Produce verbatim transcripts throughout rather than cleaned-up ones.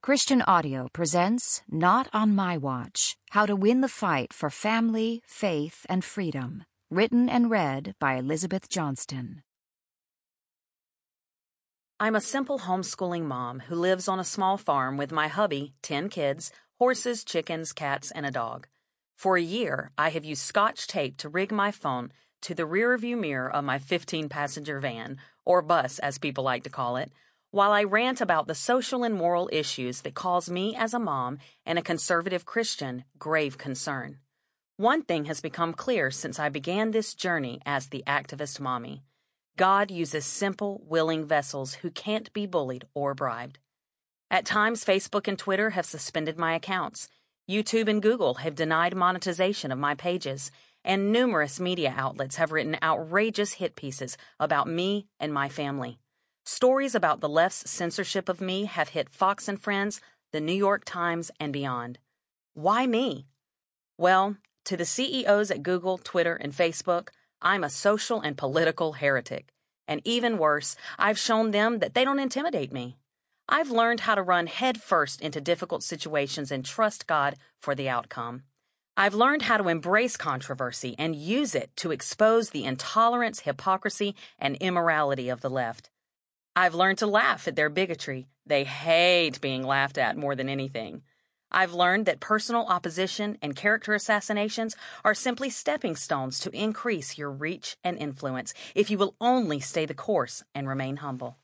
Christian Audio presents Not on My Watch, How to Win the Fight for Family, Faith, and Freedom, written and read by Elizabeth Johnston. I'm a simple homeschooling mom who lives on a small farm with my hubby, ten kids, horses, chickens, cats, and a dog. For a year, I have used Scotch tape to rig my phone to the rearview mirror of my fifteen-passenger van, or bus as people like to call it, while I rant about the social and moral issues that cause me as a mom and a conservative Christian grave concern. One thing has become clear since I began this journey as the activist mommy. God uses simple, willing vessels who can't be bullied or bribed. At times, Facebook and Twitter have suspended my accounts. YouTube and Google have denied monetization of my pages, and numerous media outlets have written outrageous hit pieces about me and my family. Stories about the left's censorship of me have hit Fox and Friends, the New York Times, and beyond. Why me? Well, to the C E Os at Google, Twitter, and Facebook, I'm a social and political heretic. And even worse, I've shown them that they don't intimidate me. I've learned how to run headfirst into difficult situations and trust God for the outcome. I've learned how to embrace controversy and use it to expose the intolerance, hypocrisy, and immorality of the left. I've learned to laugh at their bigotry. They hate being laughed at more than anything. I've learned that personal opposition and character assassinations are simply stepping stones to increase your reach and influence if you will only stay the course and remain humble.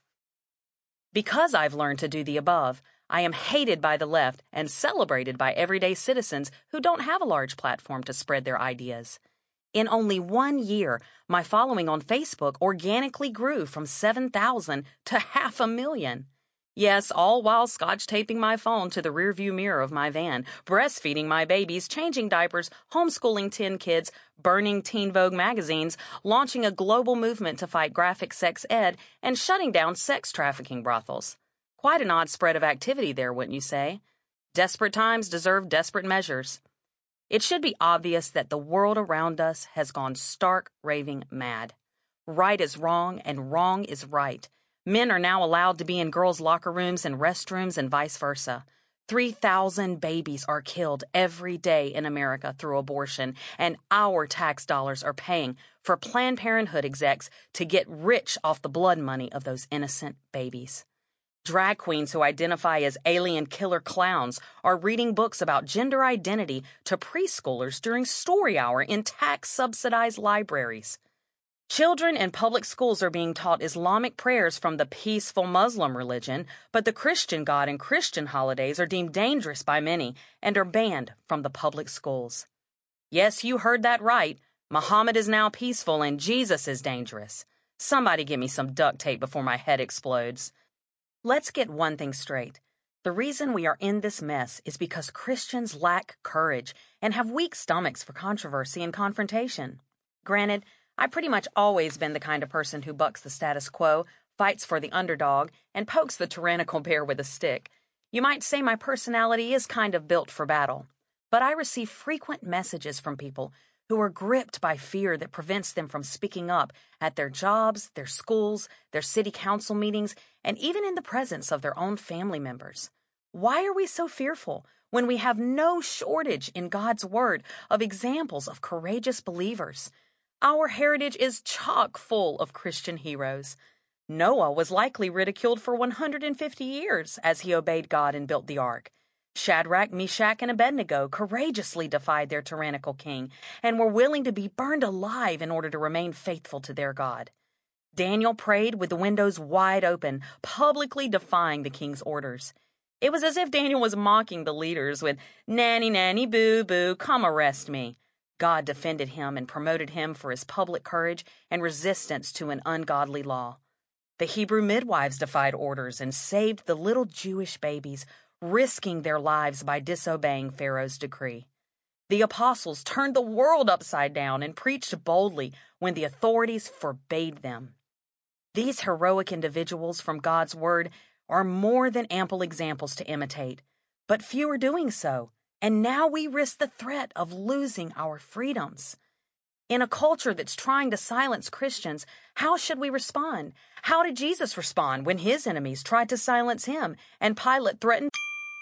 Because I've learned to do the above, I am hated by the left and celebrated by everyday citizens who don't have a large platform to spread their ideas. In only one year, my following on Facebook organically grew from seven thousand to half a million. Yes, all while Scotch taping my phone to the rearview mirror of my van, breastfeeding my babies, changing diapers, homeschooling ten kids, burning Teen Vogue magazines, launching a global movement to fight graphic sex ed, and shutting down sex trafficking brothels. Quite an odd spread of activity there, wouldn't you say? Desperate times deserve desperate measures. It should be obvious that the world around us has gone stark raving mad. Right is wrong and wrong is right. Men are now allowed to be in girls' locker rooms and restrooms and vice versa. three thousand babies are killed every day in America through abortion, and our tax dollars are paying for Planned Parenthood execs to get rich off the blood money of those innocent babies. Drag queens who identify as alien killer clowns are reading books about gender identity to preschoolers during story hour in tax-subsidized libraries. Children in public schools are being taught Islamic prayers from the peaceful Muslim religion, but the Christian God and Christian holidays are deemed dangerous by many and are banned from the public schools. Yes, you heard that right. Muhammad is now peaceful and Jesus is dangerous. Somebody give me some duct tape before my head explodes. Let's get one thing straight. The reason we are in this mess is because Christians lack courage and have weak stomachs for controversy and confrontation. Granted, I've pretty much always been the kind of person who bucks the status quo, fights for the underdog, and pokes the tyrannical bear with a stick. You might say my personality is kind of built for battle, but I receive frequent messages from people who are gripped by fear that prevents them from speaking up at their jobs, their schools, their city council meetings, and even in the presence of their own family members. Why are we so fearful when we have no shortage in God's Word of examples of courageous believers? Our heritage is chock full of Christian heroes. Noah was likely ridiculed for one hundred fifty years as he obeyed God and built the ark. Shadrach, Meshach, and Abednego courageously defied their tyrannical king and were willing to be burned alive in order to remain faithful to their God. Daniel prayed with the windows wide open, publicly defying the king's orders. It was as if Daniel was mocking the leaders with, "Nanny, nanny, boo, boo, come arrest me." God defended him and promoted him for his public courage and resistance to an ungodly law. The Hebrew midwives defied orders and saved the little Jewish babies, risking their lives by disobeying Pharaoh's decree. The apostles turned the world upside down and preached boldly when the authorities forbade them. These heroic individuals from God's Word are more than ample examples to imitate, but few are doing so, and now we risk the threat of losing our freedoms. In a culture that's trying to silence Christians, how should we respond? How did Jesus respond when his enemies tried to silence him and Pilate threatened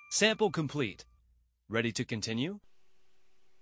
Sample complete. Ready to continue?